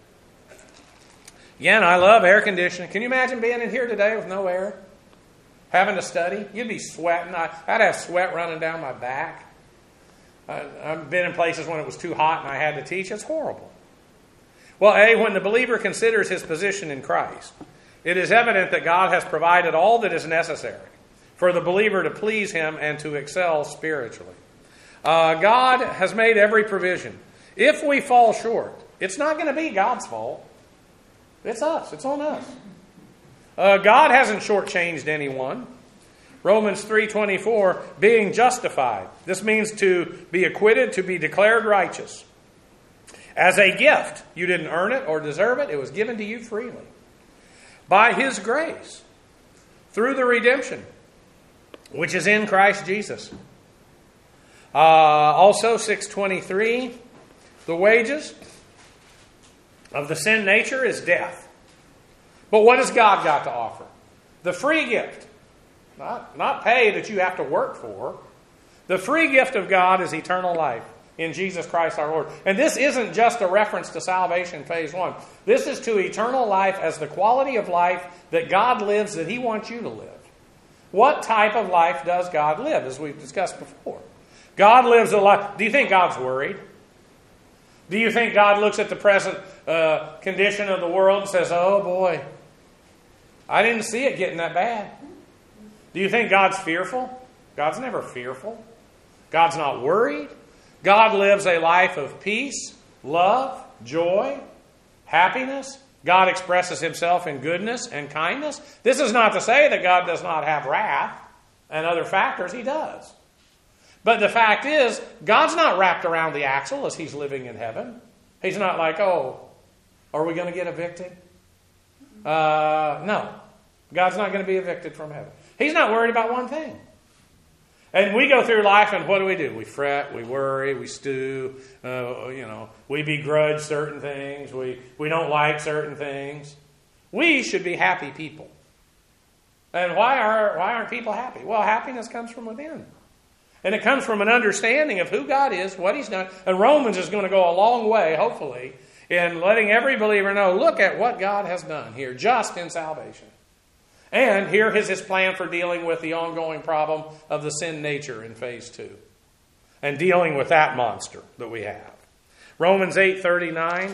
Speaker 1: Again, I love air conditioning. Can you imagine being in here today with no air? Having to study? You'd be sweating. I'd have sweat running down my back. I've been in places when it was too hot and I had to teach. It's horrible. Well, when the believer considers his position in Christ, it is evident that God has provided all that is necessary for the believer to please Him and to excel spiritually. God has made every provision. If we fall short, it's not going to be God's fault. It's us. It's on us. God hasn't shortchanged anyone. Romans 3:24, being justified. This means to be acquitted, to be declared righteous. As a gift. You didn't earn it or deserve it. It was given to you freely. By His grace. Through the redemption, which is in Christ Jesus. Also 6:23, the wages of the sin nature is death. But what has God got to offer? The free gift. Not pay that you have to work for. The free gift of God is eternal life in Jesus Christ our Lord. And this isn't just a reference to salvation phase 1. This is to eternal life as the quality of life that God lives that He wants you to live. What type of life does God live, as we've discussed before? God lives a life. Do you think God's worried? Do you think God looks at the present condition of the world and says, oh boy, I didn't see it getting that bad? Do you think God's fearful? God's never fearful. God's not worried. God lives a life of peace, love, joy, happiness. God expresses Himself in goodness and kindness. This is not to say that God does not have wrath and other factors. He does. But the fact is, God's not wrapped around the axle as He's living in heaven. He's not like, oh, are we going to get evicted? No. God's not going to be evicted from heaven. He's not worried about one thing. And we go through life and what do? We fret, we worry, we stew, we begrudge certain things, we don't like certain things. We should be happy people. And why aren't people happy? Well, happiness comes from within. And it comes from an understanding of who God is, what He's done. And Romans is going to go a long way, hopefully, in letting every believer know, look at what God has done here, just in salvation. And here is His plan for dealing with the ongoing problem of the sin nature in phase 2. And dealing with that monster that we have. Romans 8:39.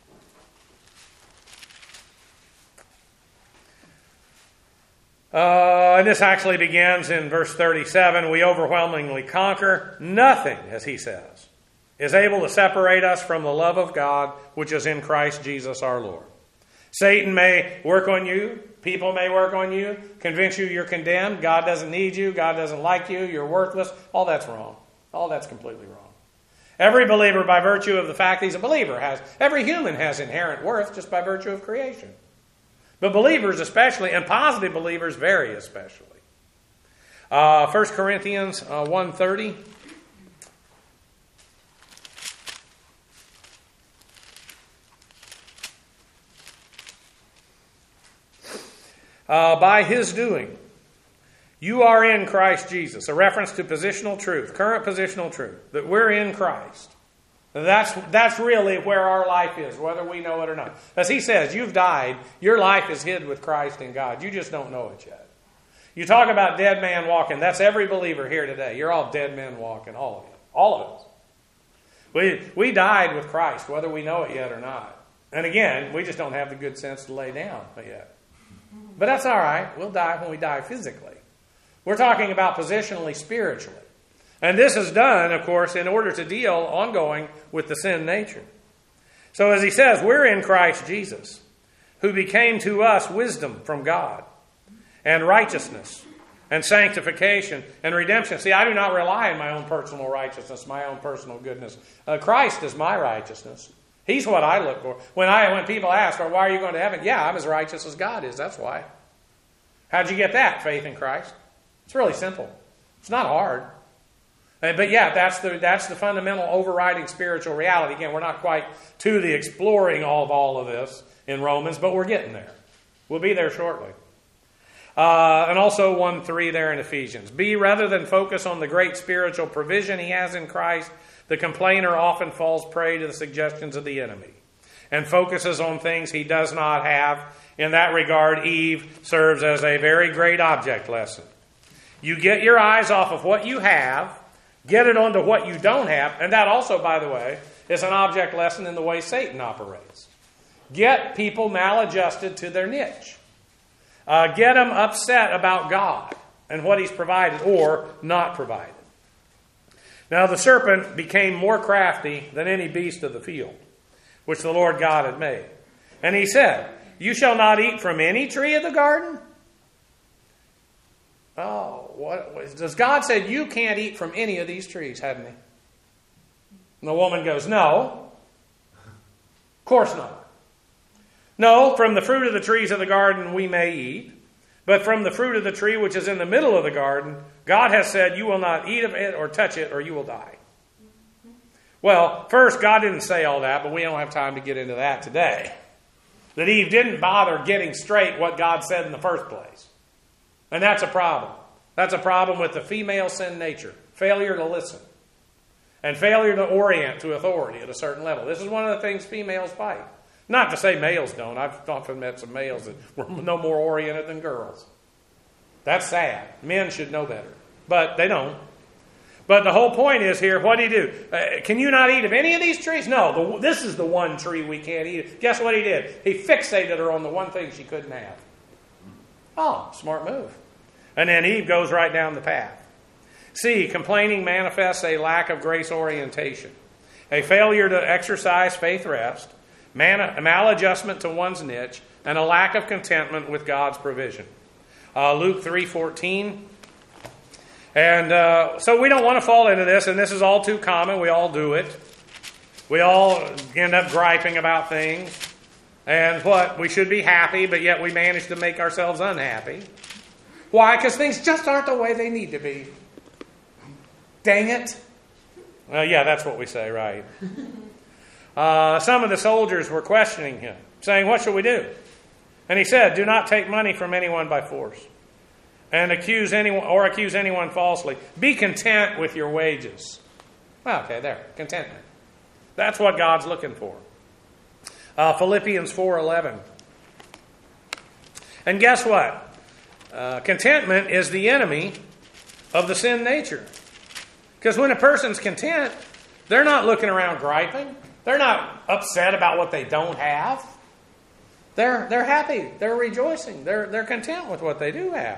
Speaker 1: And this actually begins in verse 37. We overwhelmingly conquer. Nothing, as he says, is able to separate us from the love of God, which is in Christ Jesus our Lord. Satan may work on you. People may work on you. Convince you you're condemned. God doesn't need you. God doesn't like you. You're worthless. All that's wrong. All that's completely wrong. Every believer, by virtue of the fact he's a believer, every human has inherent worth just by virtue of creation. But believers especially, and positive believers very especially. 1 Corinthians 1:30. By His doing, you are in Christ Jesus. A reference to positional truth, current positional truth, that we're in Christ. That's really where our life is, whether we know it or not. As he says, you've died. Your life is hid with Christ in God. You just don't know it yet. You talk about dead man walking. That's every believer here today. You're all dead men walking, all of you. All of us. We died with Christ, whether we know it yet or not. And again, we just don't have the good sense to lay down yet. But that's all right. We'll die when we die physically. We're talking about positionally, spiritually. And this is done, of course, in order to deal ongoing with the sin nature. So as he says, we're in Christ Jesus, who became to us wisdom from God, and righteousness, and sanctification, and redemption. See, I do not rely on my own personal righteousness, my own personal goodness. Christ is my righteousness. He's what I look for. When people ask, well, why are you going to heaven? Yeah, I'm as righteous as God is. That's why. How'd you get that? Faith in Christ. It's really simple. It's not hard. But yeah, that's the fundamental overriding spiritual reality. Again, we're not quite to the exploring of all of this in Romans, but we're getting there. We'll be there shortly. And also 1:3 there in Ephesians. Rather than focus on the great spiritual provision he has in Christ, the complainer often falls prey to the suggestions of the enemy and focuses on things he does not have. In that regard, Eve serves as a very great object lesson. You get your eyes off of what you have, get it onto what you don't have, and that also, by the way, is an object lesson in the way Satan operates. Get people maladjusted to their niche. Get them upset about God and what He's provided or not provided. Now the serpent became more crafty than any beast of the field, which the Lord God had made. And he said, you shall not eat from any tree of the garden? Oh, what does God say you can't eat from any of these trees, hadn't he? And the woman goes, no. Of course not. No, from the fruit of the trees of the garden we may eat, but from the fruit of the tree which is in the middle of the garden, God has said you will not eat of it or touch it or you will die. Well, first, God didn't say all that, but we don't have time to get into that today. That Eve didn't bother getting straight what God said in the first place. And that's a problem. That's a problem with the female sin nature. Failure to listen. and failure to orient to authority at a certain level. This is one of the things females fight. Not to say males don't. I've often met some males that were no more oriented than girls. That's sad. Men should know better. But they don't. But the whole point is here, what do you do? Can you not eat of any of these trees? No, this is the one tree we can't eat. Guess what he did? He fixated her on the one thing she couldn't have. Oh, smart move. And then Eve goes right down the path. C, complaining manifests a lack of grace orientation, a failure to exercise faith rest, maladjustment to one's niche, and a lack of contentment with God's provision. Luke 3:14. And so we don't want to fall into this, and this is all too common. We all do it. We all end up griping about things. And what? We should be happy, but yet we manage to make ourselves unhappy. Why? Because things just aren't the way they need to be. Dang it. Yeah, that's what we say, right? Some of the soldiers were questioning him, saying, what shall we do? And he said, do not take money from anyone by force, and accuse anyone falsely. Be content with your wages. Well, okay, there. Contentment. That's what God's looking for. Philippians 4:11. And guess what? Contentment is the enemy of the sin nature. Because when a person's content, they're not looking around griping. They're not upset about what they don't have. They're happy. They're rejoicing. They're content with what they do have.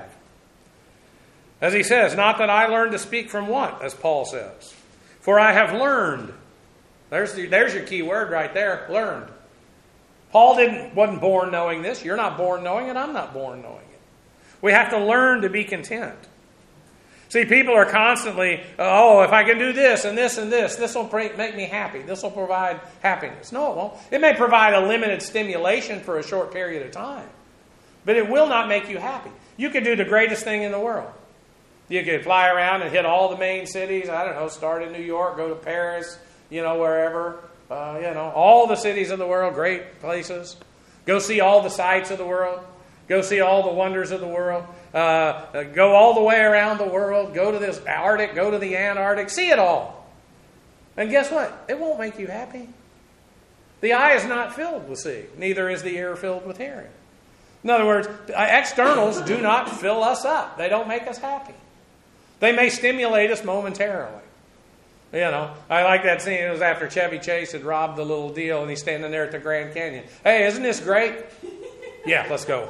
Speaker 1: As he says, not that I learned to speak from want, as Paul says. For I have learned. There's your key word right there, learned. Paul wasn't born knowing this. You're not born knowing it. I'm not born knowing it. We have to learn to be content. See, people are constantly, if I can do this and this and this will make me happy. This will provide happiness. No, it won't. It may provide a limited stimulation for a short period of time, but it will not make you happy. You could do the greatest thing in the world. You could fly around and hit all the main cities. I don't know, start in New York, go to Paris, wherever. All the cities of the world, great places. Go see all the sights of the world. Go see all the wonders of the world. Go all the way around the world. Go to this Arctic. Go to the Antarctic. See it all. And guess what? It won't make you happy. The eye is not filled with seeing. Neither is the ear filled with hearing. In other words, externals do not fill us up. They don't make us happy. They may stimulate us momentarily. I like that scene. It was after Chevy Chase had robbed the little deal and he's standing there at the Grand Canyon. Hey, isn't this great? Yeah, let's go.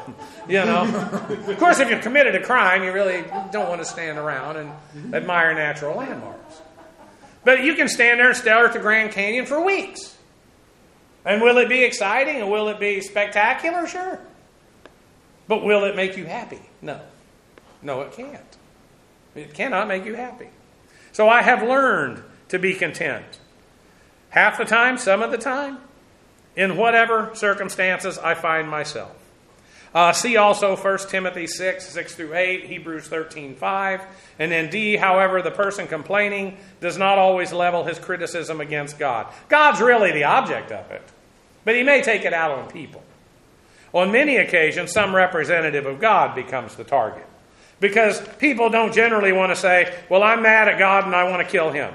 Speaker 1: Of course, if you've committed a crime, you really don't want to stand around and admire natural landmarks. But you can stand there and stare at the Grand Canyon for weeks. And will it be exciting and will it be spectacular? Sure. But will it make you happy? No. No, it can't. It cannot make you happy. So I have learned to be content. Half the time, some of the time, in whatever circumstances I find myself. See also 1 Timothy 6:6-8, Hebrews 13:5. And then D, however, the person complaining does not always level his criticism against God. God's really the object of it, but he may take it out on people. On many occasions, some representative of God becomes the target. Because people don't generally want to say, well, I'm mad at God and I want to kill him.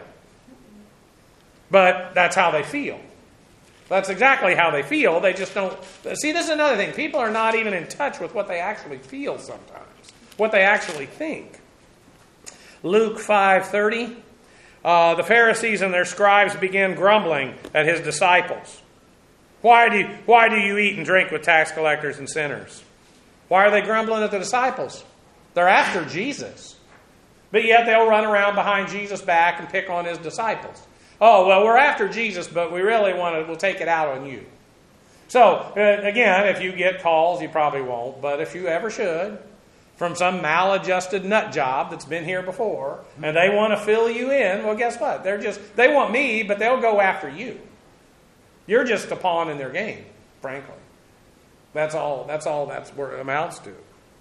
Speaker 1: But that's how they feel. That's exactly how they feel. They just don't... See, this is another thing. People are not even in touch with what they actually feel sometimes. What they actually think. Luke 5:30. The Pharisees and their scribes began grumbling at his disciples. Why do you eat and drink with tax collectors and sinners? Why are they grumbling at the disciples? They're after Jesus. But yet they'll run around behind Jesus' back and pick on his disciples. Oh, well, we're after Jesus, but we'll take it out on you. So, again, if you get calls, you probably won't, but if you ever should, from some maladjusted nut job that's been here before, and they want to fill you in, well, guess what? They want me, but they'll go after you. You're just a pawn in their game, frankly. That's all that's where it amounts to.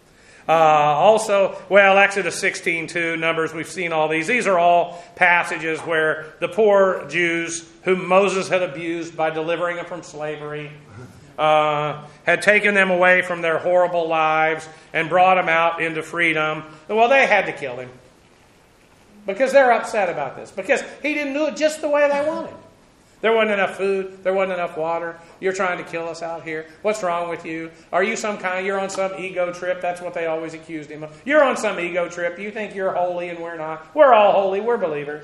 Speaker 1: Exodus 16:2, Numbers, we've seen all these. These are all passages where the poor Jews whom Moses had abused by delivering them from slavery had taken them away from their horrible lives and brought them out into freedom. Well, they had to kill him. Because they're upset about this. Because he didn't do it just the way they wanted. There wasn't enough food. There wasn't enough water. You're trying to kill us out here. What's wrong with you? Are you you're on some ego trip? That's what they always accused him of. You're on some ego trip. You think you're holy and we're not. We're all holy. We're believers.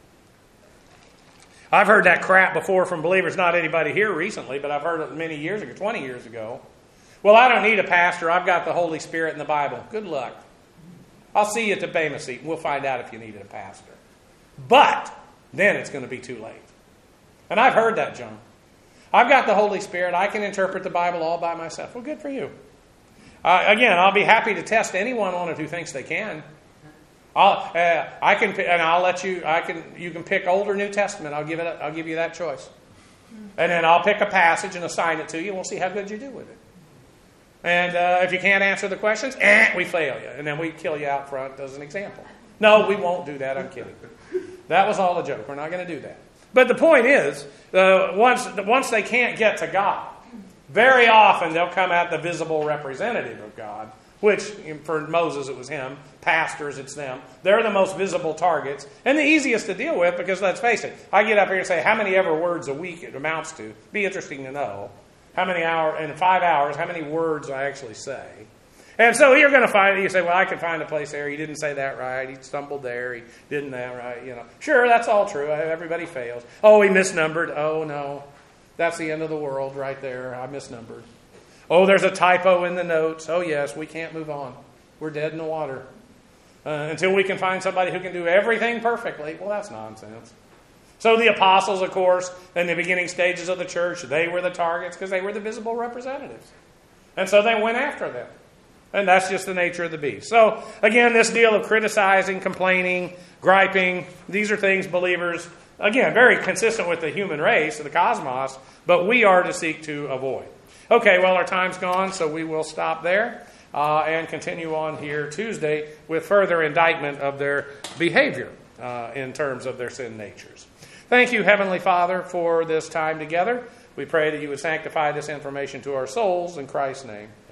Speaker 1: I've heard that crap before from believers, not anybody here recently, but I've heard it many years ago, 20 years ago. Well, I don't need a pastor. I've got the Holy Spirit in the Bible. Good luck. I'll see you at the Bema seat. We'll find out if you needed a pastor. But then it's going to be too late. And I've heard that, John. I've got the Holy Spirit. I can interpret the Bible all by myself. Well, good for you. Again, I'll be happy to test anyone on it who thinks they can. I'll let you. You can pick Old or New Testament. I'll give you that choice. And then I'll pick a passage and assign it to you, and we'll see how good you do with it. And if you can't answer the questions, we fail you, and then we kill you out front as an example. No, we won't do that. I'm kidding. That was all a joke. We're not going to do that. But the point is, once they can't get to God, very often they'll come at the visible representative of God, which for Moses it was him, pastors it's them. They're the most visible targets and the easiest to deal with because let's face it, I get up here and say how many ever words a week it amounts to. Be interesting to know how many hours, in 5 hours, how many words I actually say. And so you're going to find, you say, well, I could find a place there. He didn't say that right. He stumbled there. He didn't that right. Sure, that's all true. Everybody fails. Oh, he misnumbered. Oh, no. That's the end of the world right there. I misnumbered. Oh, there's a typo in the notes. Oh, yes, we can't move on. We're dead in the water. Until we can find somebody who can do everything perfectly. Well, that's nonsense. So the apostles, of course, in the beginning stages of the church, they were the targets because they were the visible representatives. And so they went after them. And that's just the nature of the beast. So, again, this deal of criticizing, complaining, griping, these are things believers, again, very consistent with the human race, the cosmos, but we are to seek to avoid. Okay, well, our time's gone, so we will stop there and continue on here Tuesday with further indictment of their behavior in terms of their sin natures. Thank you, Heavenly Father, for this time together. We pray that you would sanctify this information to our souls in Christ's name.